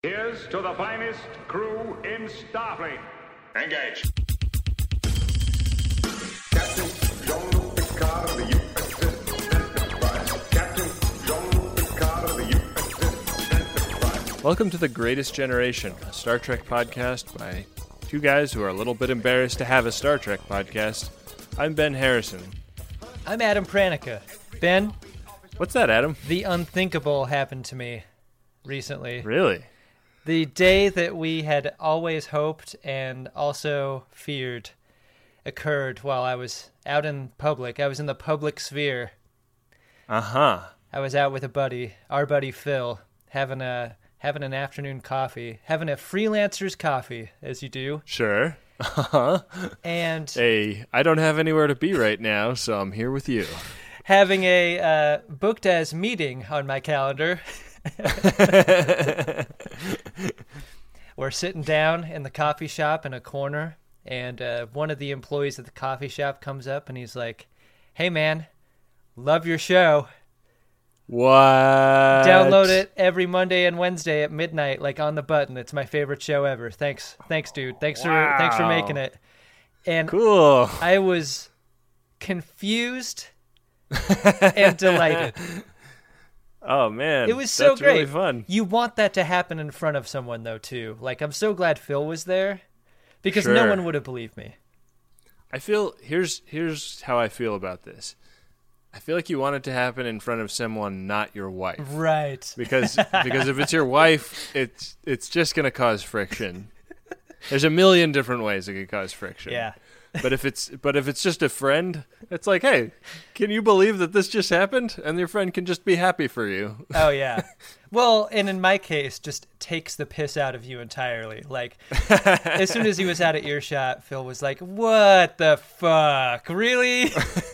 Here's to the finest crew in Starfleet. Engage. Captain Jean-Luc Picard of the USS Enterprise. Captain Jean-Luc Picard of the USS Enterprise. Welcome to The Greatest Generation, a Star Trek podcast by two guys who are a little bit embarrassed to have a Star Trek podcast. I'm Ben Harrison. I'm Adam Pranica. Ben, What's that, Adam? the unthinkable happened to me recently. Really? The day that we had always hoped and also feared occurred while I was out in public. I was in the public sphere. Uh-huh. I was out with a buddy, our buddy Phil, having an afternoon coffee, having a freelancer's coffee, as you do. Sure. Uh-huh. And Hey, I don't have anywhere to be right now, so I'm here with you. having a booked as meeting on my calendar. We're sitting down in the coffee shop in a corner, and one of the employees at the coffee shop comes up and he's like, "Hey man, love your show. What? Download it every Monday and Wednesday at midnight, like on the button. It's my favorite show ever. Thanks, dude. Thanks for making it." And Cool. I was confused and delighted. Oh, man. It was so That's great. really fun. You want that to happen in front of someone, though, too. Like, I'm so glad Phil was there, because Sure. no one would have believed me. I feel, here's how I feel about this. I feel like you want it to happen in front of someone not your wife. Right. Because if it's your wife, it's just going to cause friction. There's a million different ways it could cause friction. Yeah. But if it's just a friend, it's like, "Hey, can you believe that this just happened?" And your friend can just be happy for you. Oh, yeah. Well, and in my case, just takes the piss out of you entirely. Like, as soon as he was out of earshot, Phil was like, "What the fuck? Really?"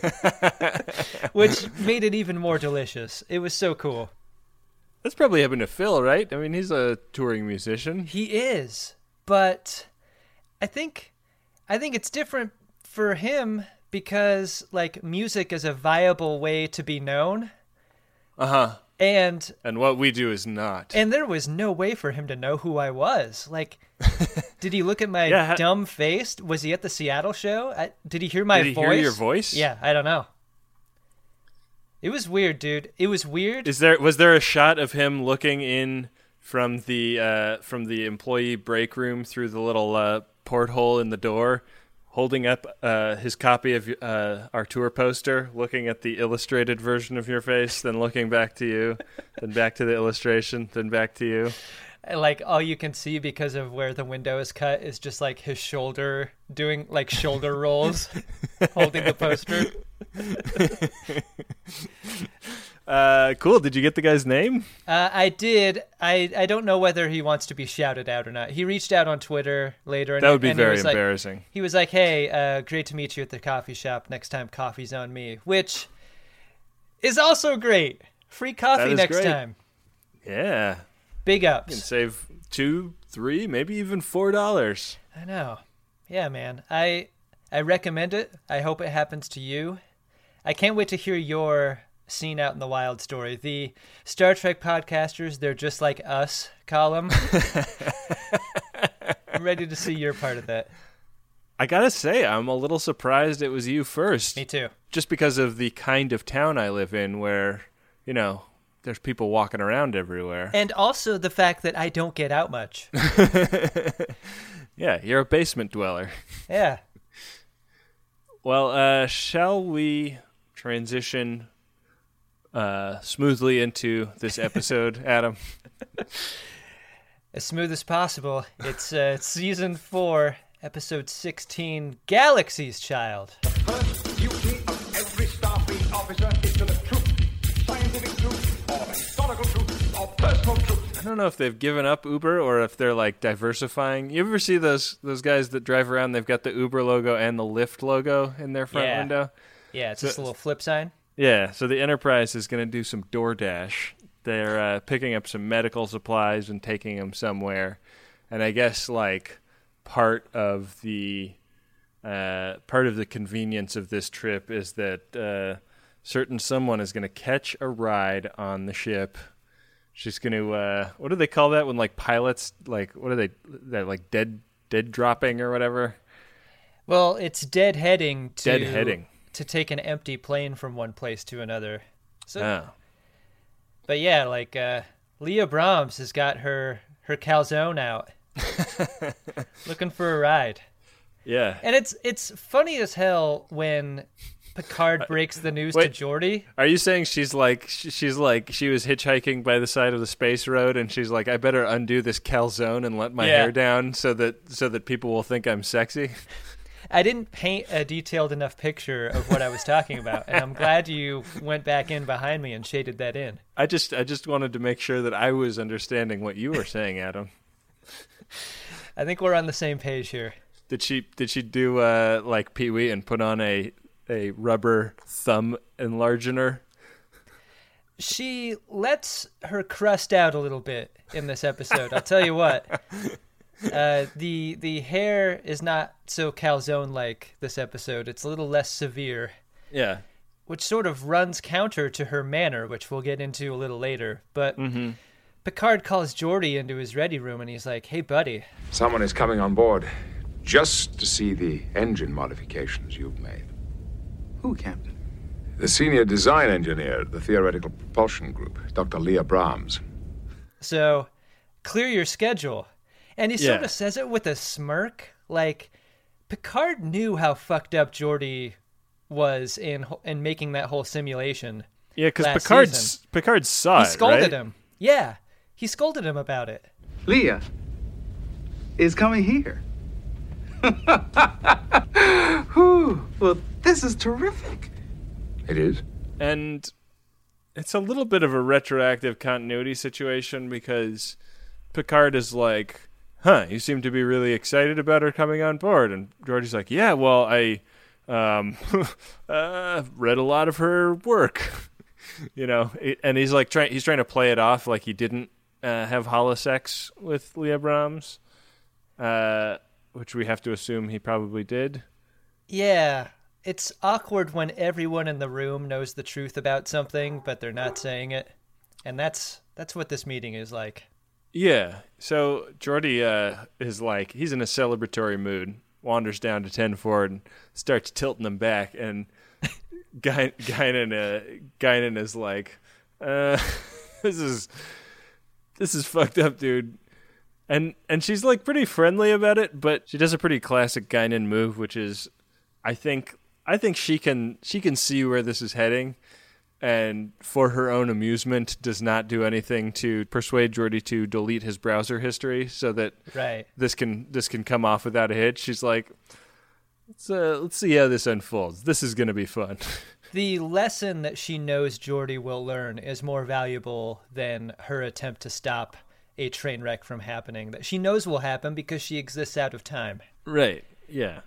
Which made it even more delicious. It was so cool. That's probably happened to Phil, right? I mean, he's a touring musician. He is, but I think it's different for him because, like, music is a viable way to be known. Uh-huh. And what we do is not. there was no way for him to know who I was. Like, did he look at my Yeah, dumb face? Was he at the Seattle show? Did he hear my Did he voice? hear your voice? Yeah, I don't know. It was weird, dude. It was weird. Was there a shot of him looking in from the employee break room through the little porthole in the door, holding up his copy of our tour poster, looking at the illustrated version of your face, then looking back to you, then back to the illustration, then back to you? Like, all you can see because of where the window is cut is just, like, his shoulder doing, like, shoulder rolls, holding the poster. Cool. Did you get the guy's name? I did. I don't know whether he wants to be shouted out or not. He reached out on Twitter later. That would be and very he was embarrassing. Like, he was like, "Hey, great to meet you at the coffee shop. Next time, coffee's on me," which is also great. Free coffee is next great. time. Yeah. Big You ups. can save $2, $3, maybe even $4. I know. Yeah, man. I recommend it. I hope it happens to you. I can't wait to hear your Seen Out in the Wild story. The Star Trek podcasters, they're just like us column. I'm ready to see your part of that. I gotta say, I'm a little surprised it was you first. Me too. Just because of the kind of town I live in where, there's people walking around everywhere. And also the fact that I don't get out much. Yeah, you're a basement dweller. Yeah. Well, shall we transition smoothly into this episode, Adam? As smooth as possible. It's season 4, episode 16, Galaxy's Child. First duty of every Starfleet officer is to the truth. Scientific truth, or historical truth, or personal truth. I don't know if they've given up Uber or if they're like diversifying. You ever see those guys that drive around? They've got the Uber logo and the Lyft logo in their front window. Yeah, it's just a little flip sign. Yeah, so the Enterprise is going to do some DoorDash. They're picking up some medical supplies and taking them somewhere. And I guess like part of the convenience of this trip is that certain someone is going to catch a ride on the ship She's going to, what do they call that when like pilots, like, what are they, they're like dead dropping or whatever? Well, it's deadheading Deadheading. to take an empty plane from one place to another. So, Oh. But yeah, like Leah Brahms has got her calzone out, looking for a ride. Yeah. And it's funny as hell when Picard breaks the news to Wait. Geordi. Are you saying she's like she was hitchhiking by the side of the space road and she's like, I better undo this calzone and let my Yeah. hair down so that people will think I'm sexy? I didn't paint a detailed enough picture of what I was talking about, and I'm glad you went back in behind me and shaded that in. I just wanted to make sure that I was understanding what you were saying, Adam. I think we're on the same page here. Did she do like Pee-wee and put on a rubber thumb enlargener? She lets her crust out a little bit in this episode. I'll tell you what. The hair is not so calzone-like this episode. It's a little less severe, Yeah. which sort of runs counter to her manner, which we'll get into a little later. But Picard calls Geordi into his ready room, and he's like, hey, buddy. Someone is coming on board just to see the engine modifications you've made. Who, Captain? The senior design engineer at the Theoretical Propulsion Group, Dr. Leah Brahms. So, clear your schedule. And he sort Yeah. of says it with a smirk. Like, Picard knew how fucked up Geordi was in making that whole simulation. Yeah, because last Picard saw He it, scolded right? him. Yeah, he scolded him about it. Leah is coming here. Whew. Well, this is terrific. It is? And it's a little bit of a retroactive continuity situation because Picard is like, you seem to be really excited about her coming on board. And Geordi's like, yeah, well, I read a lot of her work. And he's like trying to play it off like he didn't have holosex with Leah Brahms, which we have to assume he probably did. Yeah, it's awkward when everyone in the room knows the truth about something, but they're not saying it. And that's what this meeting is like. Yeah, so Geordi is like, he's in a celebratory mood, wanders down to 10 forward and starts tilting them back, and Guinan is like, this is fucked up, dude. And she's like pretty friendly about it, but she does a pretty classic Guinan move, which is, I think she can see where this is heading, and for her own amusement does not do anything to persuade Geordi to delete his browser history so that this can come off without a hitch. She's like, let's see how this unfolds. This is going to be fun. The lesson that she knows Geordi will learn is more valuable than her attempt to stop a train wreck from happening that she knows will happen because she exists out of time. Right, yeah.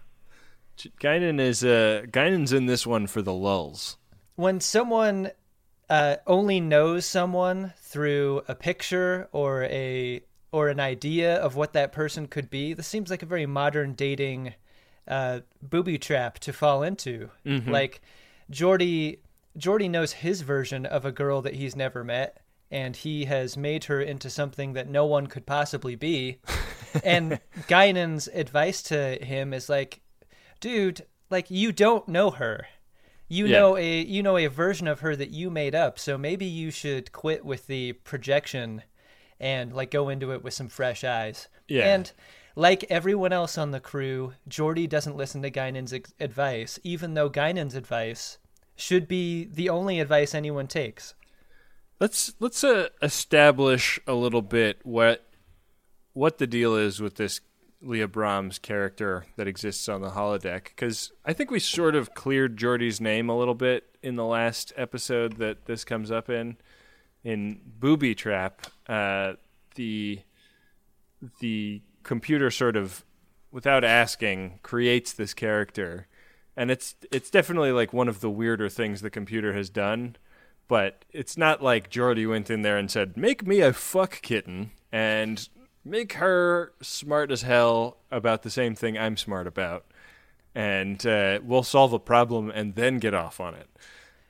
Guinan's in this one for the lulls. When someone only knows someone through a picture or an idea of what that person could be, this seems like a very modern dating booby trap to fall into. Mm-hmm. Like Geordi knows his version of a girl that he's never met, and he has made her into something that no one could possibly be. And Guinan's advice to him is like, dude, like, you don't know her. You know a version of her that you made up, so maybe you should quit with the projection and like go into it with some fresh eyes. Yeah. And like everyone else on the crew, Geordi doesn't listen to Guinan's advice, even though Guinan's advice should be the only advice anyone takes. Let's establish a little bit what the deal is with this Leah Brahms character that exists on the holodeck, because I think we sort of cleared Geordi's name a little bit in the last episode that this comes up in Booby Trap. The computer sort of, without asking, creates this character, and it's definitely like one of the weirder things the computer has done. But it's not like Geordi went in there and said, "Make me a fuck kitten," and make her smart as hell about the same thing I'm smart about, and we'll solve a problem and then get off on it.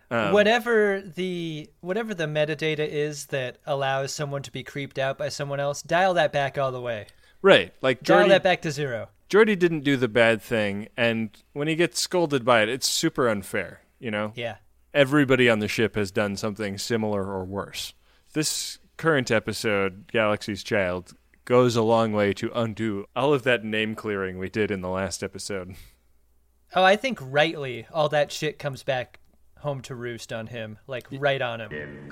Whatever the metadata is that allows someone to be creeped out by someone else, dial that back all the way. Right. Like Dial that back to 0. Geordi didn't do the bad thing, and when he gets scolded by it, it's super unfair, you know? Yeah. Everybody on the ship has done something similar or worse. This current episode, Galaxy's Child, goes a long way to undo all of that name clearing we did in the last episode. Oh, I think rightly all that shit comes back home to roost on him, like right on him.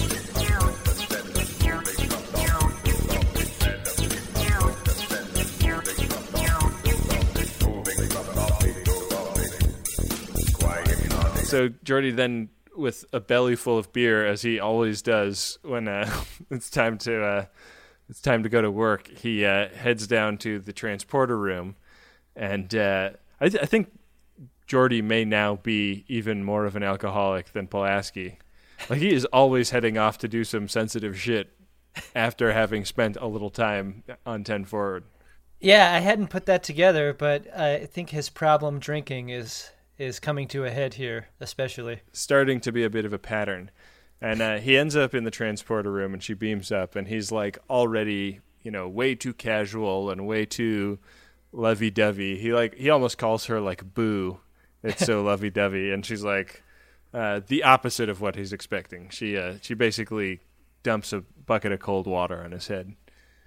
So Geordi then, with a belly full of beer, as he always does when it's time to go to work, he heads down to the transporter room, and I think Geordi may now be even more of an alcoholic than Pulaski. Like, he is always heading off to do some sensitive shit after having spent a little time on 10 Forward. Yeah, I hadn't put that together, but I think his problem drinking is coming to a head here, especially. Starting to be a bit of a pattern. And he ends up in the transporter room, and she beams up, and he's like already, way too casual and way too lovey-dovey. He almost calls her like Boo. It's so lovey-dovey. And she's like the opposite of what he's expecting. She basically dumps a bucket of cold water on his head.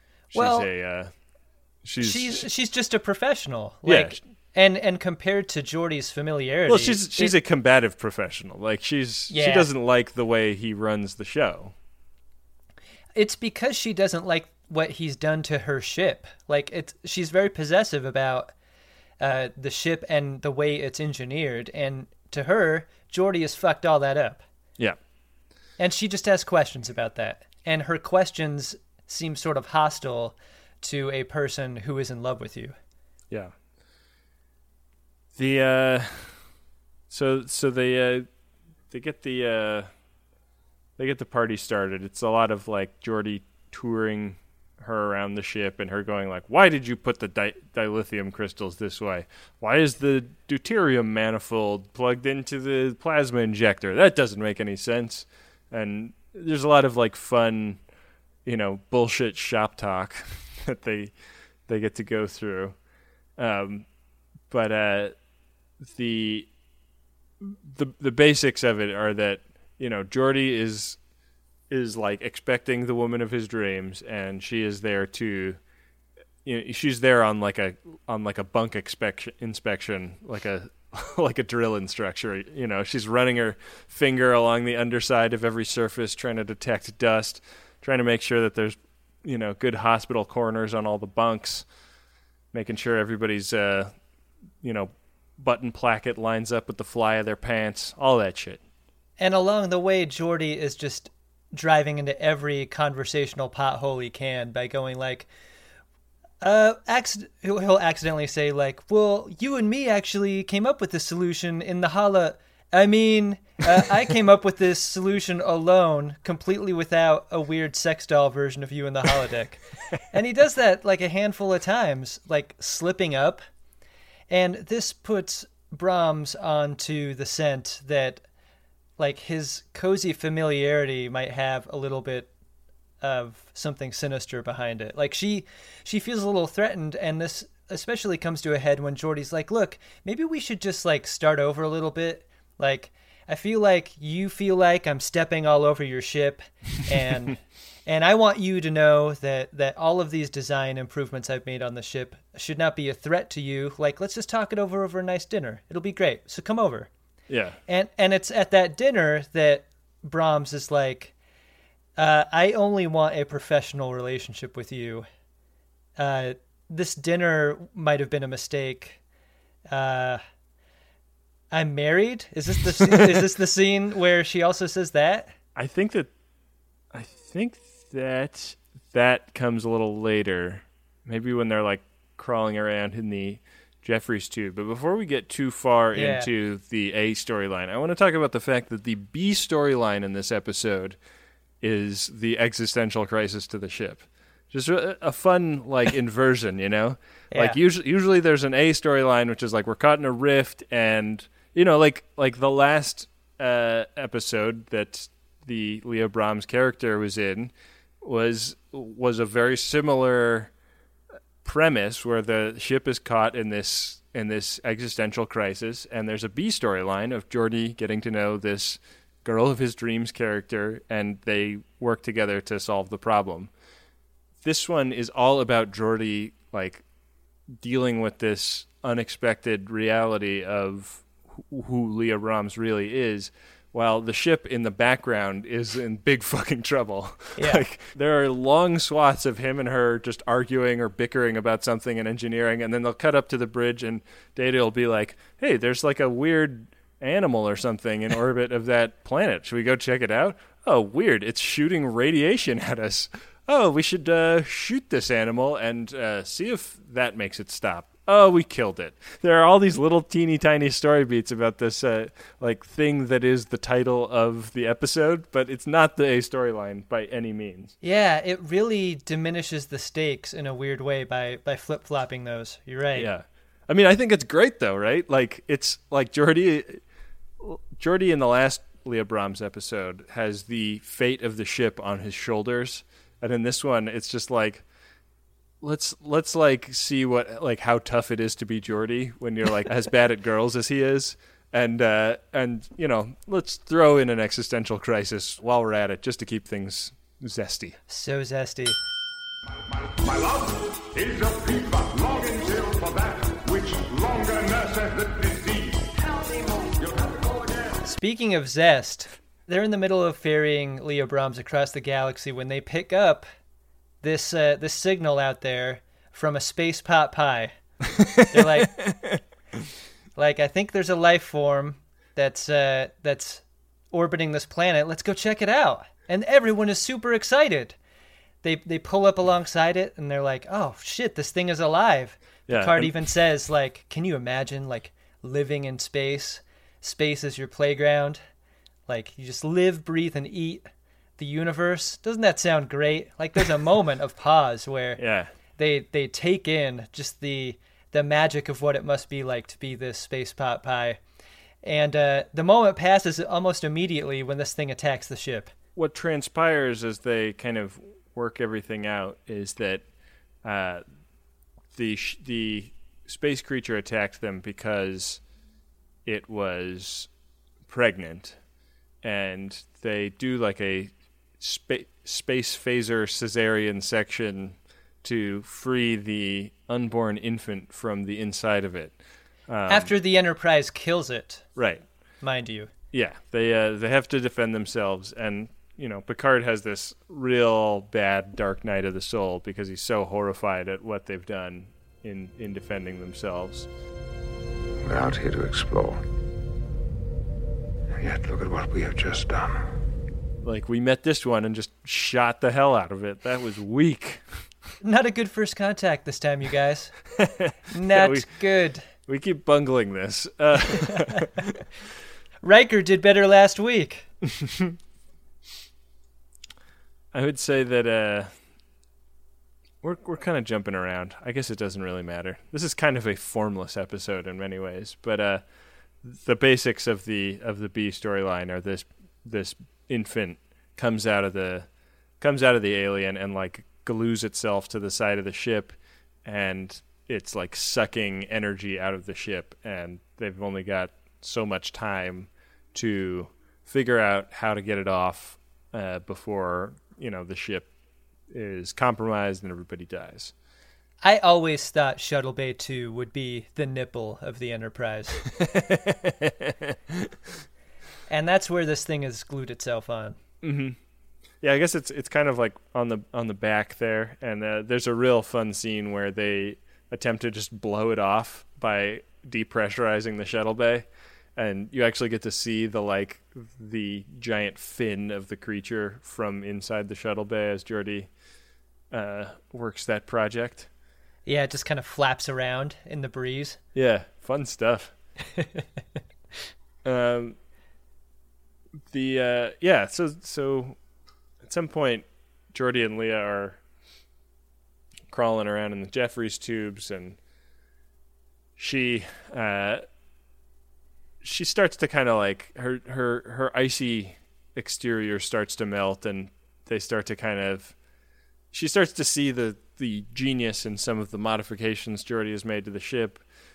She's just a professional. Yeah. And compared to Geordi's familiarity... Well, she's a combative professional. Like, she doesn't like the way he runs the show. It's because she doesn't like what he's done to her ship. Like, she's very possessive about the ship and the way it's engineered. And to her, Geordi has fucked all that up. Yeah. And she just has questions about that. And her questions seem sort of hostile to a person who is in love with you. Yeah. So they get the party started. It's a lot of like Geordi touring her around the ship and her going like, "Why did you put the dilithium crystals this way? Why is the deuterium manifold plugged into the plasma injector? That doesn't make any sense." And there's a lot of like fun, bullshit shop talk that they get to go through. But the basics of it are that Geordi is like expecting the woman of his dreams, and she is there to she's there on like a bunk inspection, like a drill instructor. She's running her finger along the underside of every surface, trying to detect dust, trying to make sure that there's good hospital corners on all the bunks, making sure everybody's button placket lines up with the fly of their pants, all that shit. And along the way, Geordi is just driving into every conversational pothole he can by going like, he'll accidentally say like, "Well, you and me actually came up with this solution in the I came up with this solution alone, completely without a weird sex doll version of you in the holodeck." And he does that like a handful of times, like slipping up. And this puts Brahms onto the scent that, like, his cozy familiarity might have a little bit of something sinister behind it. Like, she feels a little threatened, and this especially comes to a head when Geordi's like, "Look, maybe we should just, like, start over a little bit. Like, I feel like you feel like I'm stepping all over your ship, and and I want you to know that all of these design improvements I've made on the ship should not be a threat to you. Like, let's just talk it over a nice dinner. It'll be great. So come over." Yeah. And it's at that dinner that Brahms is like, "I only want a professional relationship with you. This dinner might have been a mistake. I'm married." Is this the scene where she also says that? I think that comes a little later, maybe when they're like crawling around in the Jeffries tube. But before we get too far into the A storyline, I want to talk about the fact that the B storyline in this episode is the existential crisis to the ship. Just a fun like inversion, Yeah. Like usually there's an A storyline which is like we're caught in a rift, and like the last episode that the Leah Brahms character was in was a very similar premise, where the ship is caught in this existential crisis, and there's a B storyline of Geordi getting to know this girl of his dreams character, and they work together to solve the problem. This one is all about Geordi like dealing with this unexpected reality of who Leah Brahms really is, while the ship in the background is in big fucking trouble. Yeah. Like, there are long swaths of him and her just arguing or bickering about something in engineering, and then they'll cut up to the bridge, and Data will be like, hey, there's like a weird animal or something in orbit of that planet. Should we go check it out? Oh, weird. It's shooting radiation at us. Oh, we should shoot this animal and see if that makes it stop. Oh, we killed it. There are all these little teeny tiny story beats about this like thing that is the title of the episode, but it's not the A storyline by any means. Yeah, it really diminishes the stakes in a weird way by flip-flopping those. You're right. Yeah. I mean, I think it's great though, right? Like, it's like Geordi in the last Leah Brahms episode has the fate of the ship on his shoulders, and in this one it's just like, let's like see what, like, how tough it is to be Geordi when you're like as bad at girls as he is, and you know, let's throw in an existential crisis while we're at it just to keep things zesty. So zesty. My love is a fever, longing till for that which longer nurseth the disease. You'll have to go again. Speaking of zest, they're in the middle of ferrying Leah Brahms across the galaxy when they pick up this signal out there from a space pot pie. They're like, I think there's a life form that's orbiting this planet. Let's go check it out. And everyone is super excited. They pull up alongside it, and they're like, oh shit, this thing is alive. Yeah, Picard even says, like, can you imagine like living in space? Space is your playground. Like, you just live, breathe, and eat the universe. Doesn't that sound great? Like, there's a moment of pause where Yeah. they take in just the magic of what it must be like to be this space pot pie. And the moment passes almost immediately when this thing attacks the ship. What transpires as they kind of work everything out is that the space creature attacked them because it was pregnant, and they do like a space phaser cesarean section to free the unborn infant from the inside of it. After the Enterprise kills it, Right. mind you. Yeah, they have to defend themselves, and you know, Picard has this real bad dark night of the soul because he's so horrified at what they've done in defending themselves. We're out here to explore. And yet, look at what we have just done. Like, we met this one and just shot the hell out of it. That was weak. Not a good first contact this time, you guys. Not good. We keep bungling this. Riker did better last week. I would say that we're kind of jumping around. I guess it doesn't really matter. This is kind of a formless episode in many ways, but the basics of the B storyline are this infant comes out of the alien and like glues itself to the side of the ship, and it's like sucking energy out of the ship, and they've only got so much time to figure out how to get it off before, you know, the ship is compromised and everybody dies. I always thought Shuttle Bay 2 would be the nipple of the Enterprise. And that's where this thing has glued itself on. Mm-hmm. Yeah, I guess it's kind of like on the back there, and there's a real fun scene where they attempt to just blow it off by depressurizing the shuttle bay, and you actually get to see the giant fin of the creature from inside the shuttle bay as Geordi works that project. Yeah, it just kind of flaps around in the breeze. Yeah, fun stuff. So at some point, Geordi and Leah are crawling around in the Jeffries tubes, and she she starts to kind of like her icy exterior starts to melt, and they start to she starts to see the genius in some of the modifications Geordi has made to the ship.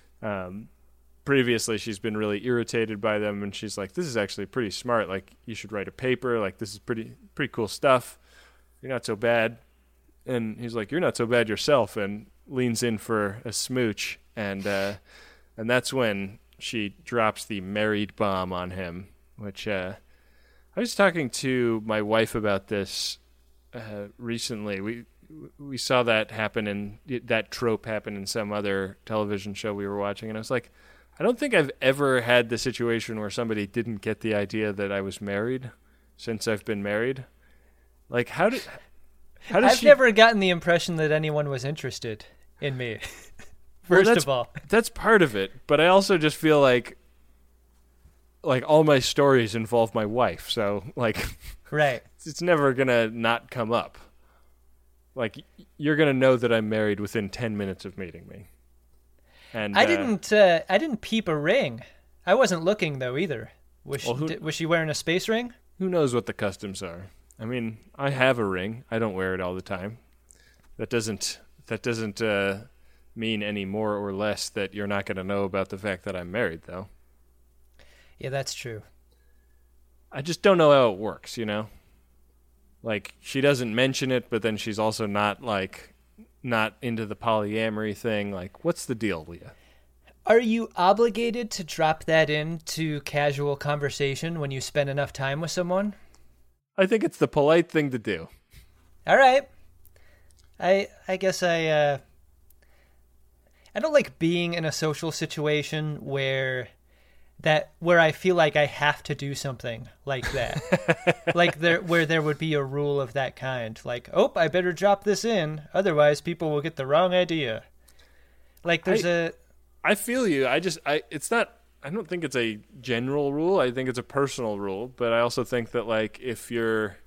Previously, she's been really irritated by them, and she's like, this is actually pretty smart. Like, you should write a paper. Like, this is pretty cool stuff. You're not so bad. And he's like, you're not so bad yourself, and leans in for a smooch. And that's when she drops the married bomb on him, which I was talking to my wife about this recently. We saw that happen, and that trope happen in some other television show we were watching, and I was like, I don't think I've ever had the situation where somebody didn't get the idea that I was married since I've been married. Like, how does I've never gotten the impression that anyone was interested in me. First of all, that's part of it, but I also just feel like all my stories involve my wife, so like, right, it's never gonna not come up. Like, you're gonna know that I'm married within 10 minutes of meeting me. And I didn't peep a ring. I wasn't looking though either. Was she wearing a space ring? Who knows what the customs are? I mean, I have a ring. I don't wear it all the time. That doesn't mean any more or less that you're not going to know about the fact that I'm married, though. Yeah, that's true. I just don't know how it works, you know? Like, she doesn't mention it, but then she's also not into the polyamory thing. Like, what's the deal, Leah? Are you obligated to drop that into casual conversation when you spend enough time with someone? I think it's the polite thing to do. All right. I guess I don't like being in a social situation where I feel like I have to do something like that. Like where there would be a rule of that kind. Like, oh, I better drop this in, otherwise people will get the wrong idea. Like I feel you. I don't think it's a general rule. I think it's a personal rule, but I also think that like if you're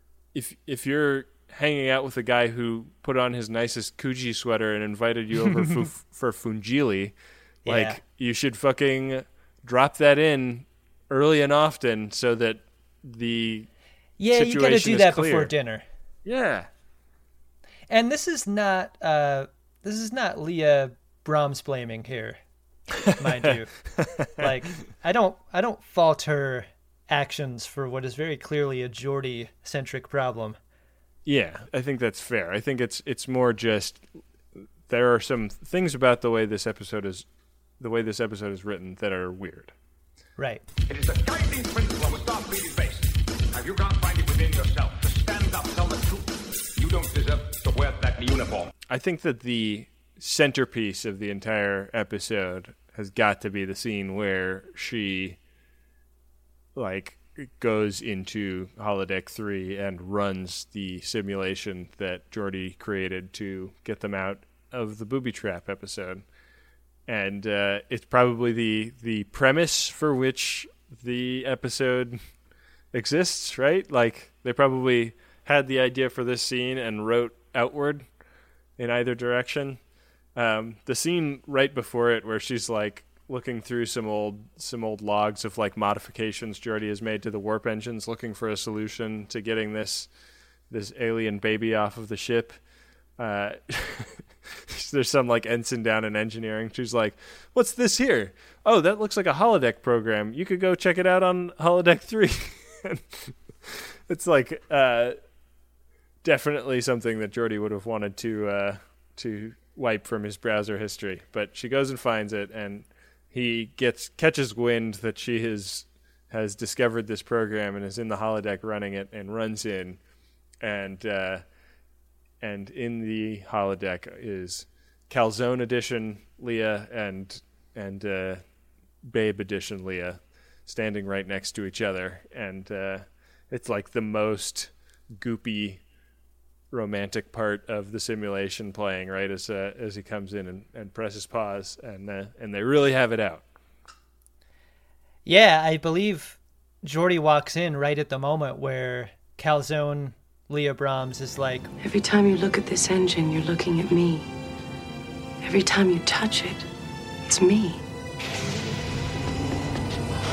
hanging out with a guy who put on his nicest Kuji sweater and invited you over for Fungili, like you should fucking drop that in early and often so that the situation you got to do that clear. Before dinner. Yeah. And this is not Leah Brahms blaming here, mind you. Like I don't fault her actions for what is very clearly a Geordi centric problem. Yeah, I think that's fair. I think it's more just there are some things about the way this episode is written that are weird. Right. It is the guiding principle of a Starfleet base. Have you not find it within yourself to stand up, tell the truth? You don't deserve to wear that uniform. I think that the centerpiece of the entire episode has got to be the scene where she like goes into holodeck 3 and runs the simulation that Geordi created to get them out of the booby trap episode. And it's probably the premise for which the episode exists, right? Like, they probably had the idea for this scene and wrote outward in either direction. The scene right before it where she's, like, looking through some old logs of, like, modifications Geordi has made to the warp engines, looking for a solution to getting this alien baby off of the ship. There's some like ensign down in engineering. She's like, what's this here? Oh, that looks like a holodeck program. You could go check it out on holodeck 3. It's like definitely something that Geordi would have wanted to wipe from his browser history. But she goes and finds it, and he catches wind that she has discovered this program and is in the holodeck running it, and runs in, and in the holodeck is Calzone edition Leah and Babe edition Leah standing right next to each other, and it's like the most goopy romantic part of the simulation playing right as he comes in and presses pause, and they really have it out. Yeah, I believe Geordi walks in right at the moment where Calzone Leah Brahms is like, every time you look at this engine, you're looking at me. Every time you touch it, it's me.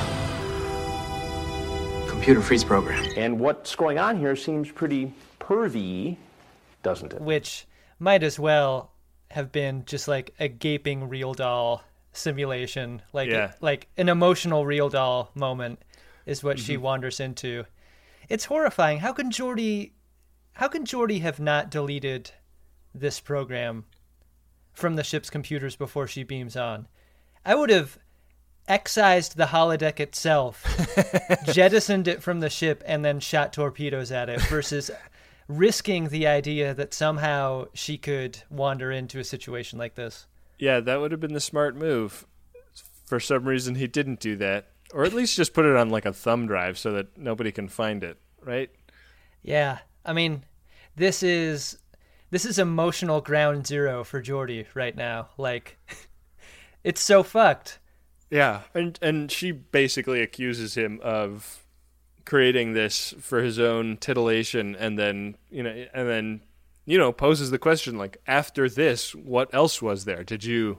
computer freeze program. And what's going on here seems pretty pervy, doesn't it? Which might as well have been just like a gaping real doll simulation, like like an emotional real doll moment is what she wanders into. It's horrifying. How can Geordi have not deleted this program from the ship's computers before she beams on? I would have excised the holodeck itself, jettisoned it from the ship, and then shot torpedoes at it versus risking the idea that somehow she could wander into a situation like this. Yeah, that would have been the smart move. For some reason, he didn't do that. Or at least just put it on like a thumb drive so that nobody can find it, right? Yeah. I mean, this is emotional ground zero for Geordi right now. Like, it's so fucked. Yeah, and she basically accuses him of creating this for his own titillation, and then poses the question like, after this, what else was there? Did you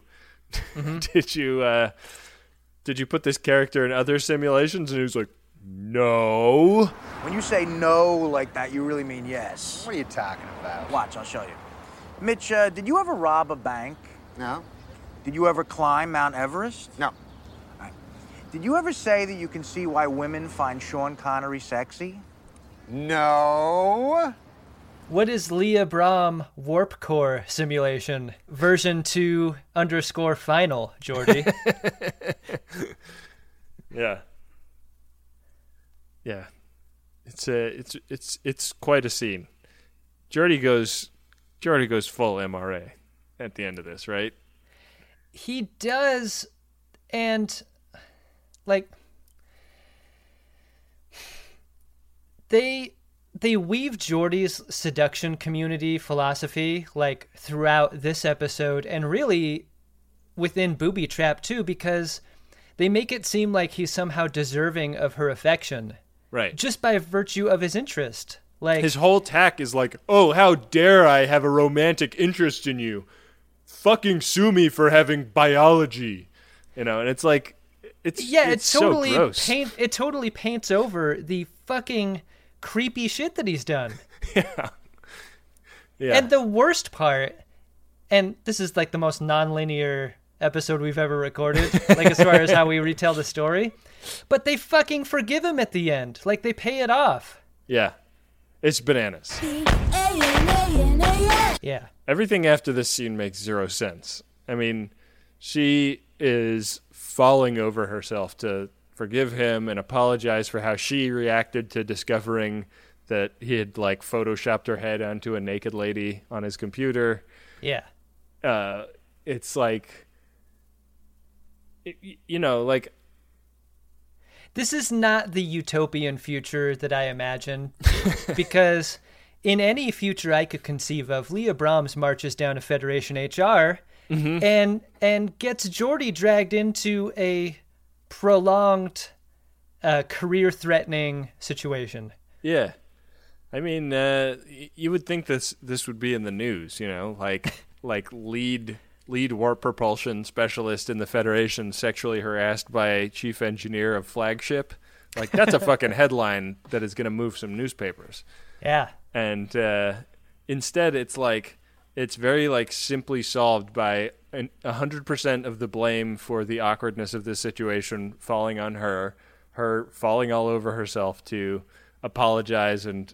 did you put this character in other simulations? And he was like, no. When you say no like that, you really mean yes. What are you talking about? Watch, I'll show you. Mitch, did you ever rob a bank? No. Did you ever climb Mount Everest? No. Did you ever say that you can see why women find Sean Connery sexy? No. What is Leah Brahm Warp Core simulation version 2_final, Geordi? Yeah. Yeah. It's quite a scene. Geordi goes full MRA at the end of this, right? He does, and like they weave Geordi's seduction community philosophy like throughout this episode and really within Booby Trap too, because they make it seem like he's somehow deserving of her affection. Right. Just by virtue of his interest. Like his whole tack is like, oh, how dare I have a romantic interest in you? Fucking sue me for having biology. And it's like it's totally so gross. It totally paints over the fucking creepy shit that he's done. Yeah. And the worst part, and this is like the most non-linear episode we've ever recorded, like as far as how we retell the story, but they fucking forgive him at the end. Like they pay it off. Yeah. It's bananas. Yeah. Everything after this scene makes zero sense. I mean, she is falling over herself to forgive him and apologize for how she reacted to discovering that he had like photoshopped her head onto a naked lady on his computer. Yeah. It's like, like, this is not the utopian future that I imagine, because in any future I could conceive of, Leah Brahms marches down to Federation HR and gets Geordi dragged into a prolonged, career-threatening situation. Yeah. I mean, you would think this would be in the news, like lead warp propulsion specialist in the Federation sexually harassed by chief engineer of flagship. Like, that's a fucking headline that is going to move some newspapers. Yeah. And instead, it's like, it's very like simply solved by 100% of the blame for the awkwardness of this situation falling on her falling all over herself to apologize and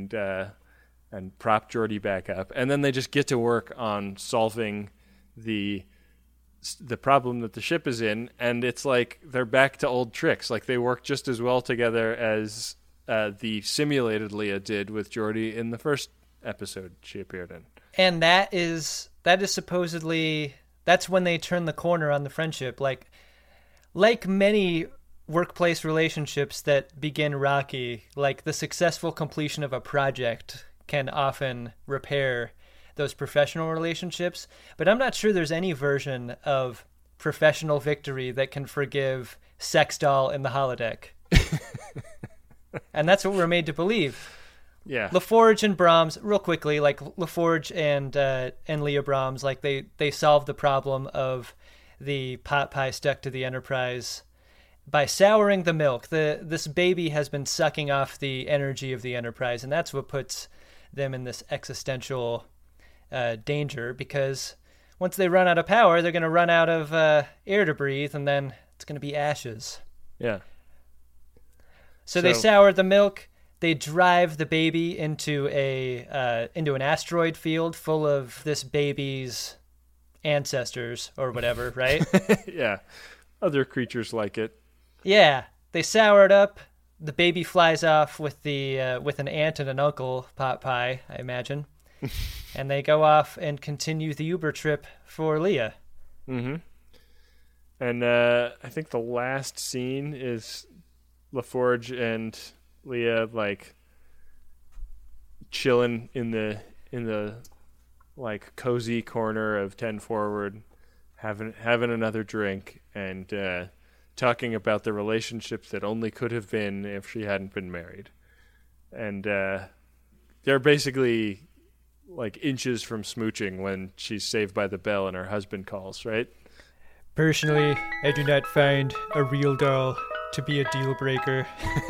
prop Geordi back up, and then they just get to work on solving the problem that the ship is in, and it's like they're back to old tricks. Like they work just as well together as the simulated Leah did with Geordi in the first episode she appeared in. And that is supposedly, that's when they turn the corner on the friendship. Like many workplace relationships that begin rocky, like the successful completion of a project can often repair those professional relationships. But I'm not sure there's any version of professional victory that can forgive sex doll in the holodeck. And that's what we're made to believe. Yeah. LaForge and Brahms, real quickly, like LaForge and Leah Brahms, like they solved the problem of the pot pie stuck to the Enterprise, by souring the milk. This baby has been sucking off the energy of the Enterprise, and that's what puts them in this existential danger, because once they run out of power, they're going to run out of air to breathe, and then it's going to be ashes. Yeah. So they sour the milk. They drive the baby into an asteroid field full of this baby's ancestors or whatever, right? Yeah. Other creatures like it. Yeah. They sour it up. The baby flies off with an aunt and an uncle pot pie, I imagine. And they go off and continue the Uber trip for Leia. Mm-hmm. And I think the last scene is LaForge and Leia like chilling in the like cozy corner of 10 Forward, having another drink and talking about the relationship that only could have been if she hadn't been married. And they're basically like inches from smooching when she's saved by the bell and her husband calls, right? Personally, I do not find a real doll to be a deal breaker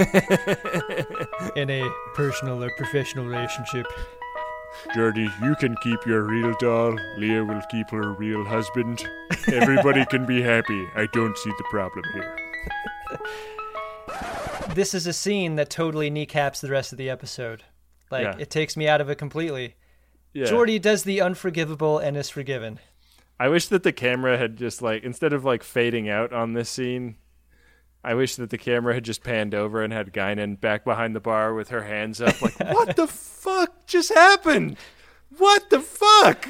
in a personal or professional relationship. Geordi, you can keep your real doll. Leia will keep her real husband. Everybody can be happy. I don't see the problem here. This is a scene that totally kneecaps the rest of the episode. Like, It takes me out of it completely. Yeah. Geordi does the unforgivable and is forgiven. I wish that the camera had just, like, instead of, like, fading out on this scene, I wish that the camera had just panned over and had Guinan back behind the bar with her hands up, like, what the fuck just happened? What the fuck?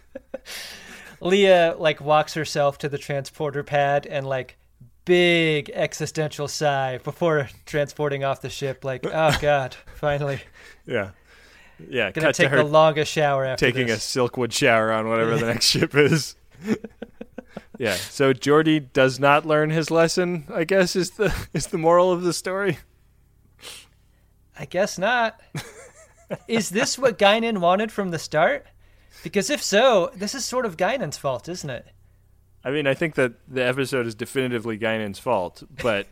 Leia, like, walks herself to the transporter pad and, like, big existential sigh before transporting off the ship, like, oh, God, finally. Yeah. Yeah, gonna take the longest shower after taking this. a Silkwood shower on whatever the next ship is. Yeah, so Geordi does not learn his lesson, I guess, is the moral of the story. I guess not. Is this what Guinan wanted from the start? Because if so, this is sort of Guinan's fault, isn't it? I mean, I think that the episode is definitively Guinan's fault, but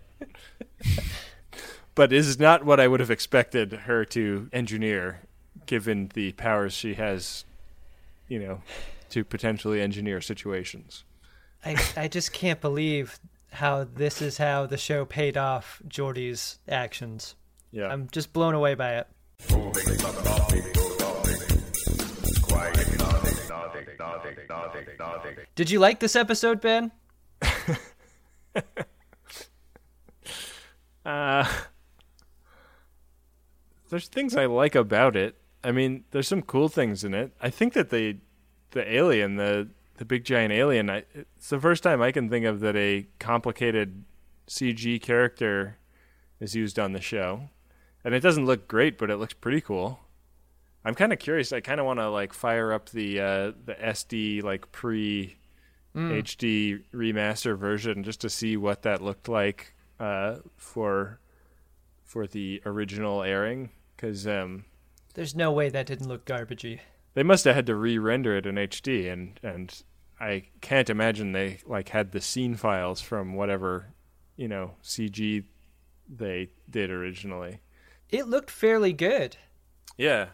but is not what I would have expected her to engineer, given the powers she has, you know, to potentially engineer situations. I just can't believe how this is how the show paid off Geordi's actions. Yeah. I'm just blown away by it. Did you like this episode, Ben? There's things I like about it. I mean, there's some cool things in it. I think that the alien, the big giant alien, it's the first time I can think of that a complicated CG character is used on the show. And it doesn't look great, but it looks pretty cool. I'm kind of curious. I kind of want to like fire up the SD like pre-HD remaster version just to see what that looked like for the original airing, because there's no way that didn't look garbagey. They must have had to re-render it in HD, and I can't imagine they like had the scene files from whatever, you know, CG they did originally. It looked fairly good. Yeah.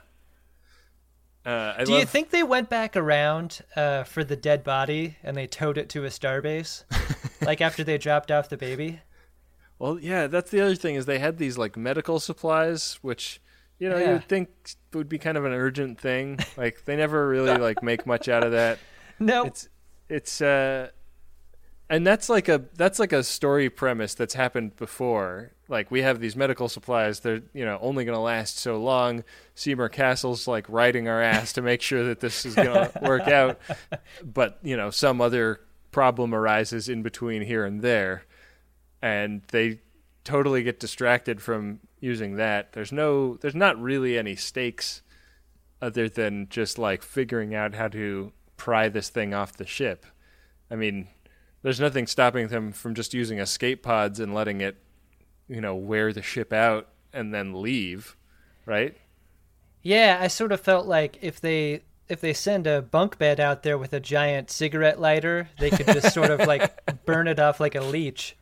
Do you think they went back around for the dead body and they towed it to a starbase, like after they dropped off the baby? Well, yeah, that's the other thing is they had these like medical supplies, which, you know, you would think would be kind of an urgent thing. Like they never really like make much out of that. No, it's and that's like a story premise that's happened before. Like we have these medical supplies, they're, you know, only going to last so long. Seymour Castle's like riding our ass to make sure that this is going to work out. But, you know, some other problem arises in between here and there. And they totally get distracted from using that. There's not really any stakes other than just like figuring out how to pry this thing off the ship. I mean, there's nothing stopping them from just using escape pods and letting it, you know, wear the ship out and then leave, right? Yeah, I sort of felt like if they if they send a bunk bed out there with a giant cigarette lighter, they could just sort of like burn it off like a leech.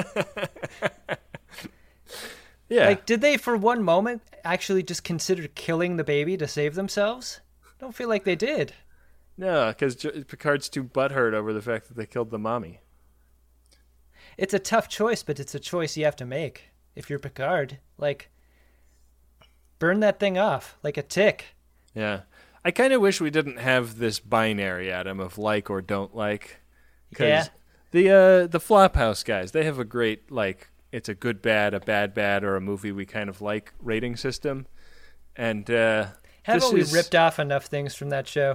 Yeah. Like, did they for one moment actually just consider killing the baby to save themselves? I don't feel like they did. No, because Picard's too butthurt over the fact that they killed the mommy. It's a tough choice, but it's a choice you have to make if you're Picard. Like, burn that thing off like a tick. Yeah. I kind of wish we didn't have this binary, Adam, of like or don't like. Yeah. The Flophouse guys, they have a great, like, it's a good bad, a bad bad, or a movie we kind of like rating system. And haven't we ripped off enough things from that show?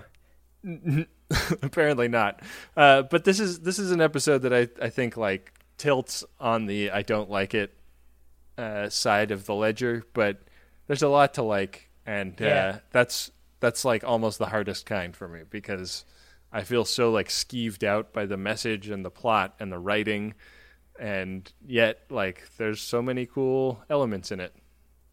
Apparently not. But this is an episode that I think like tilts on the I don't like it side of the ledger, but there's a lot to like, and that's like almost the hardest kind for me because I feel so like skeeved out by the message and the plot and the writing, and yet like there's so many cool elements in it.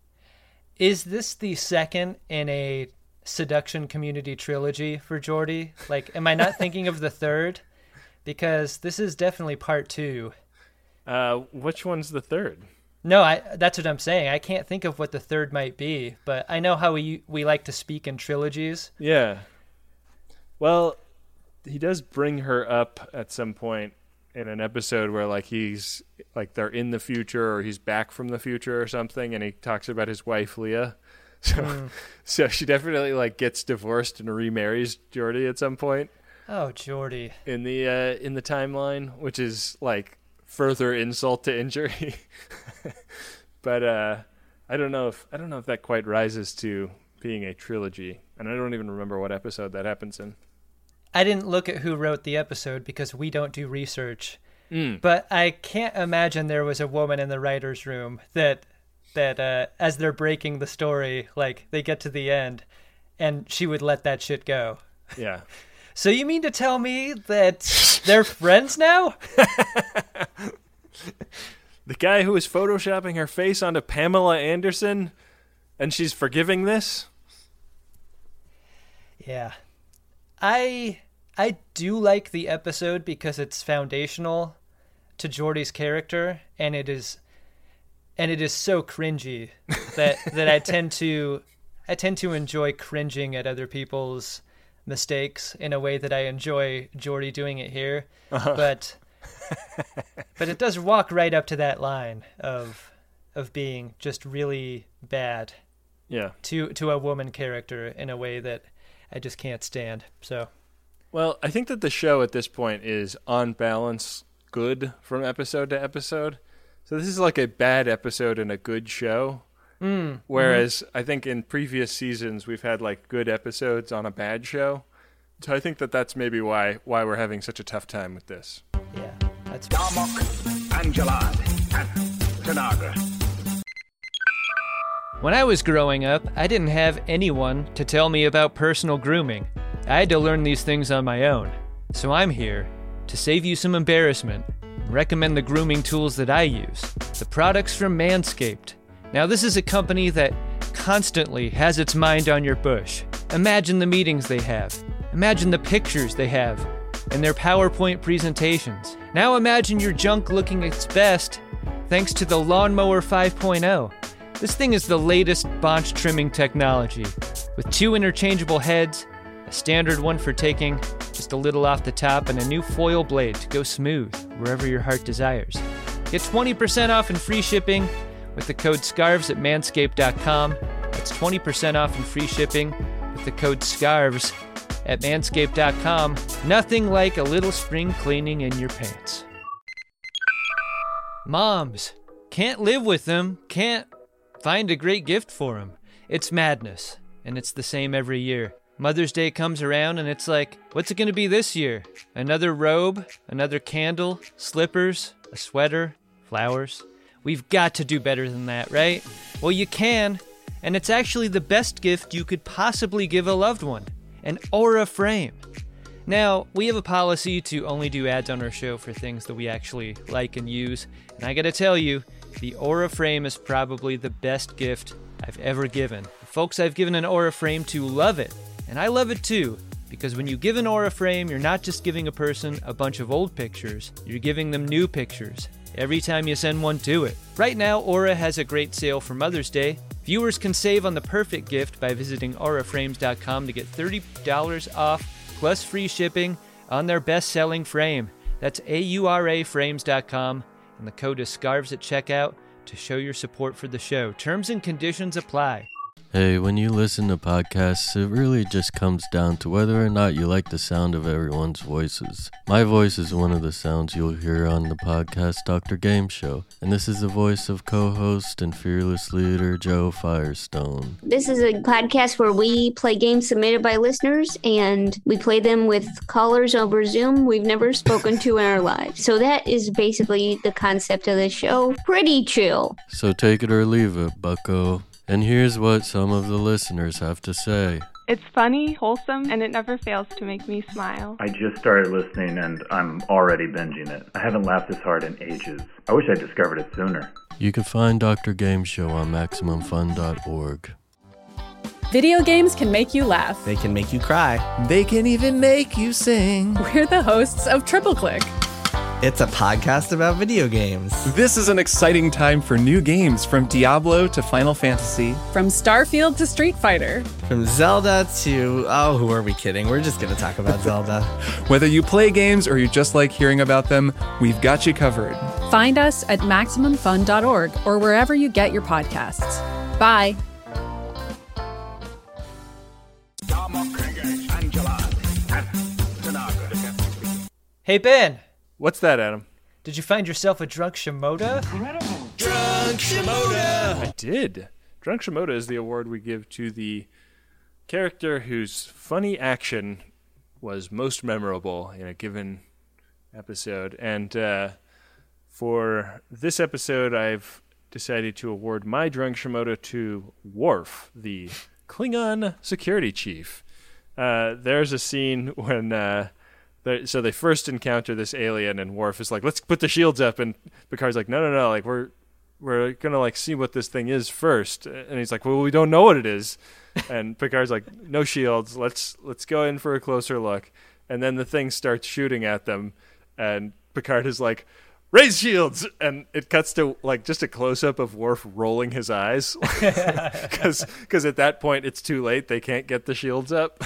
Is this the second in a seduction community trilogy for Geordi? Like, am I not thinking of the third? Because this is definitely part 2. Which one's the third? No, that's what I'm saying. I can't think of what the third might be, but I know how we like to speak in trilogies. Yeah. Well, he does bring her up at some point in an episode where like he's like they're in the future or he's back from the future or something, and he talks about his wife Leah. So she definitely like gets divorced and remarries Geordi at some point. Oh, Geordi. In the timeline, which is like further insult to injury. But I don't know if that quite rises to being a trilogy, and I don't even remember what episode that happens in. I didn't look at who wrote the episode because we don't do research. But I can't imagine there was a woman in the writer's room that as they're breaking the story, like they get to the end and she would let that shit go. Yeah. So you mean to tell me that they're friends now? The guy who was photoshopping her face onto Pamela Anderson, and she's forgiving this? Yeah. I do like the episode because it's foundational to Geordi's character, and it is so cringy that I tend to enjoy cringing at other people's mistakes in a way that I enjoy Geordi doing it here. But it does walk right up to that line of being just really bad. Yeah. To a woman character in a way that I just can't stand. So, well, I think that the show at this point is on balance good from episode to episode. So this is like a bad episode and a good show. Whereas I think in previous seasons we've had like good episodes on a bad show. So I think that that's maybe why we're having such a tough time with this. Yeah, that's Darmok, Angelad, and Tanagra. When I was growing up, I didn't have anyone to tell me about personal grooming. I had to learn these things on my own. So I'm here to save you some embarrassment and recommend the grooming tools that I use, the products from Manscaped. Now, this is a company that constantly has its mind on your bush. Imagine the meetings they have. Imagine the pictures they have and their PowerPoint presentations. Now imagine your junk looking its best thanks to the Lawnmower 5.0. This thing is the latest bonch trimming technology with 2 interchangeable heads, a standard one for taking just a little off the top, and a new foil blade to go smooth wherever your heart desires. Get 20% off and free shipping with the code SCARVES at manscaped.com. That's 20% off and free shipping with the code SCARVES at manscaped.com. Nothing like a little spring cleaning in your pants. Moms, can't live with them, can't find a great gift for them. It's madness, and it's the same every year. Mother's Day comes around and it's like, what's it going to be this year? Another robe, another candle, slippers, a sweater, flowers. We've got to do better than that, right? Well, you can, and it's actually the best gift you could possibly give a loved one, an Aura frame. Now, we have a policy to only do ads on our show for things that we actually like and use, and I gotta tell you, the Aura frame is probably the best gift I've ever given. The folks I've given an Aura frame to love it, And I love it too, because when you give an Aura frame, you're not just giving a person a bunch of old pictures, you're giving them new pictures every time you send one to it. Right now, Aura has a great sale for Mother's Day. Viewers can save on the perfect gift by visiting auraframes.com to get $30 off plus free shipping on their best-selling frame. That's auraframes.com, and the code is SCARVES at checkout to show your support for the show. Terms and conditions apply. Hey, when you listen to podcasts, it really just comes down to whether or not you like the sound of everyone's voices. My voice is one of the sounds you'll hear on the podcast Dr. Game Show, and this is the voice of co-host and fearless leader Joe Firestone. This is a podcast where we play games submitted by listeners, and we play them with callers over Zoom we've never spoken to in our lives. So that is basically the concept of the show. Pretty chill. So take it or leave it, bucko. And here's what some of the listeners have to say. It's funny, wholesome, and it never fails to make me smile. I just started listening and I'm already binging it. I haven't laughed this hard in ages. I wish I discovered it sooner. You can find Dr. Game Show on MaximumFun.org. Video games can make you laugh. They can make you cry. They can even make you sing. We're the hosts of Triple Click. It's a podcast about video games. This is an exciting time for new games, from Diablo to Final Fantasy. From Starfield to Street Fighter. From Zelda to... oh, who are we kidding? We're just going to talk about Zelda. Whether you play games or you just like hearing about them, we've got you covered. Find us at MaximumFun.org or wherever you get your podcasts. Bye. Hey, Ben. What's that, Adam? Did you find yourself a Drunk Shimoda? Drunk Shimoda! I did. Drunk Shimoda is the award we give to the character whose funny action was most memorable in a given episode. And for this episode, I've decided to award my Drunk Shimoda to Worf, the Klingon security chief. There's a scene when... So they first encounter this alien, and Worf is like, "Let's put the shields up," and Picard's like, "No, like we're gonna like see what this thing is first." And he's like, "Well, we don't know what it is," and Picard's like, "No shields. Let's go in for a closer look." And then the thing starts shooting at them, and Picard is like, "Raise shields!" And it cuts to like just a close up of Worf rolling his eyes, because at that point it's too late. They can't get the shields up.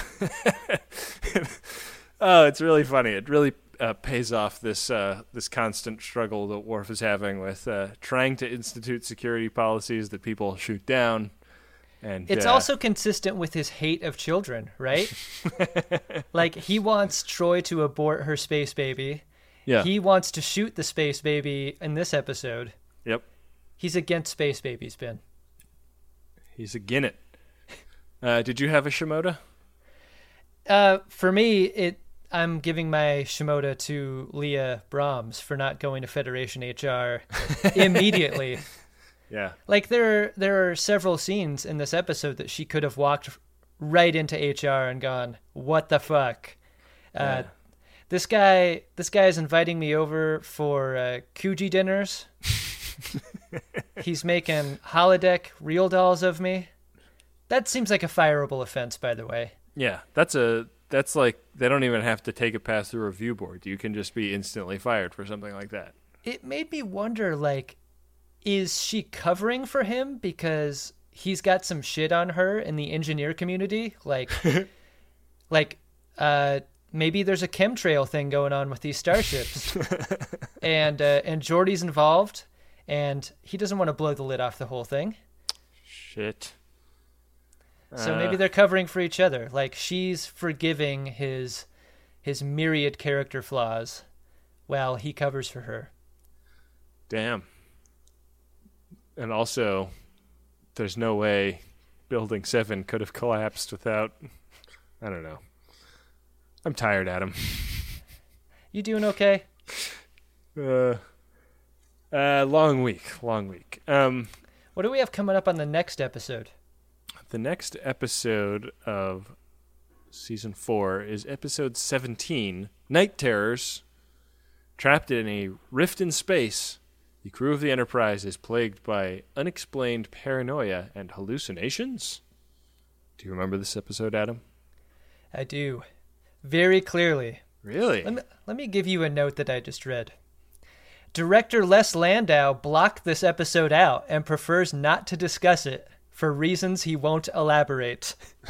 Oh, it's really funny. It really pays off this constant struggle that Worf is having with trying to institute security policies that people shoot down. And it's also consistent with his hate of children, right? Like, he wants Troy to abort her space baby. Yeah. He wants to shoot the space baby in this episode. Yep. He's against space babies, Ben. He's again it. Did you have a Shimoda? For me, I'm giving my Shimoda to Leah Brahms for not going to Federation HR immediately. Yeah. Like, there are several scenes in this episode that she could have walked right into HR and gone, "What the fuck?" Yeah. This guy is inviting me over for Kuji dinners. He's making holodeck real dolls of me. That seems like a fireable offense, by the way. Yeah, that's like, they don't even have to take it past the review board. You can just be instantly fired for something like that. It made me wonder, like, is she covering for him because he's got some shit on her in the engineer community? Like, maybe there's a chemtrail thing going on with these starships, and Geordi's involved, and he doesn't want to blow the lid off the whole thing. Shit. So maybe they're covering for each other. Like, she's forgiving his myriad character flaws while he covers for her. Damn. And also, there's no way Building 7 could have collapsed without... I don't know. I'm tired, Adam. You doing okay? Long week. What do we have coming up on the next episode? The next episode of Season 4 is Episode 17, Night Terrors. Trapped in a rift in space, the crew of the Enterprise is plagued by unexplained paranoia and hallucinations. Do you remember this episode, Adam? I do. Very clearly. Really? Let me give you a note that I just read. Director Les Landau blocked this episode out and prefers not to discuss it for reasons he won't elaborate.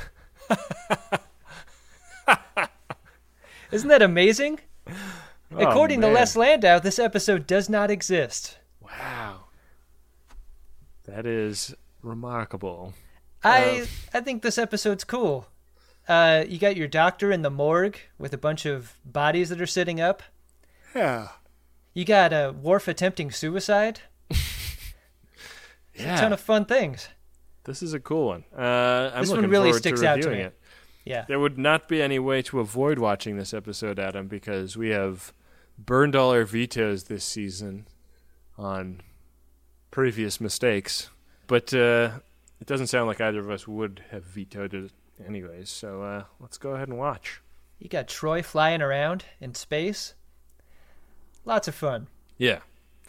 Isn't that amazing? According to Les Landau, this episode does not exist. Wow. That is remarkable. I think this episode's cool. You got your doctor in the morgue with a bunch of bodies that are sitting up. Yeah. You got Worf attempting suicide. Yeah. A ton of fun things. This is a cool one. I'm this looking one really forward sticks to out to reviewing me. it. Yeah. There would not be any way to avoid watching this episode, Adam, because we have burned all our vetoes this season on previous mistakes. But it doesn't sound like either of us would have vetoed it anyways, so let's go ahead and watch. You got Troy flying around in space. Lots of fun. Yeah.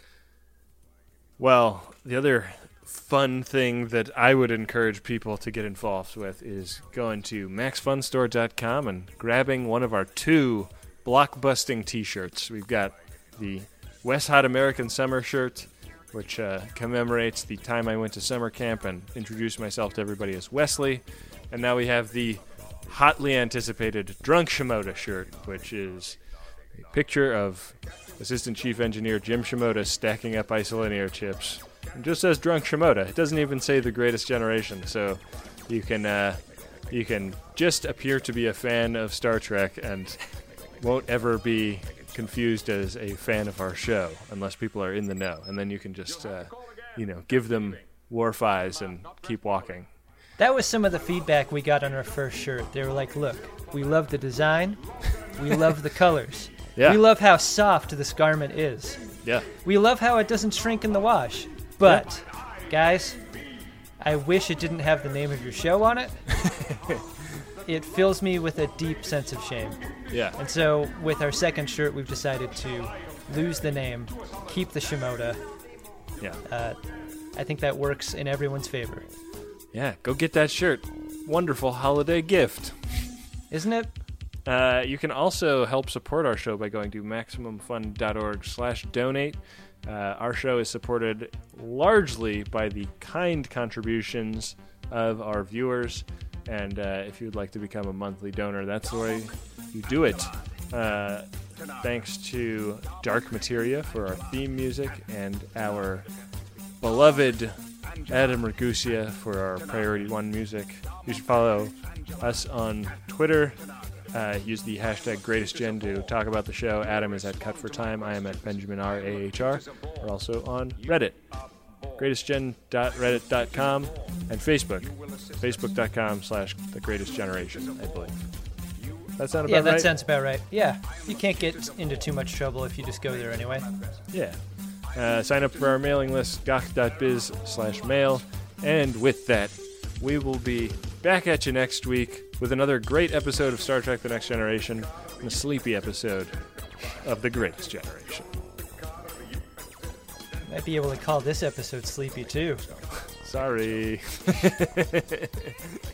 Well, the other fun thing that I would encourage people to get involved with is going to maxfunstore.com and grabbing one of our 2 blockbusting t-shirts. We've got the West Hot American Summer shirt, which commemorates the time I went to summer camp and introduced myself to everybody as Wesley. And now we have the hotly anticipated Drunk Shimoda shirt, which is a picture of Assistant Chief Engineer Jim Shimoda stacking up isolinear chips. It just says Drunk Shimoda. It doesn't even say The Greatest Generation, so you can just appear to be a fan of Star Trek and won't ever be confused as a fan of our show unless people are in the know. And then you can just, give them Worf eyes and keep walking. That was some of the feedback we got on our first shirt. They were like, look, we love the design. We love the colors. Yeah. We love how soft this garment is. Yeah. We love how it doesn't shrink in the wash. But, guys, I wish it didn't have the name of your show on it. It fills me with a deep sense of shame. Yeah. And so, with our second shirt, we've decided to lose the name, keep the Shimoda. Yeah. I think that works in everyone's favor. Yeah, go get that shirt. Wonderful holiday gift. Isn't it? You can also help support our show by going to MaximumFun.org/donate. Our show is supported largely by the kind contributions of our viewers. And if you'd like to become a monthly donor, that's the way you do it. Thanks to Dark Materia for our theme music and our beloved Adam Ragusia for our Priority 1 music. You should follow us on Twitter. Use the hashtag GreatestGen to talk about the show. Adam is at Cut for Time. I am at BenjaminRAHR. We're also on Reddit. GreatestGen.reddit.com and Facebook. Facebook.com/The Greatest Generation, I believe. That sound about right? Yeah, that sounds about right. Yeah, you can't get into too much trouble if you just go there anyway. Yeah. Sign up for our mailing list, gawk.biz/mail. And with that, we will be back at you next week with another great episode of Star Trek The Next Generation and a sleepy episode of The Greatest Generation. Might be able to call this episode sleepy, too. Sorry.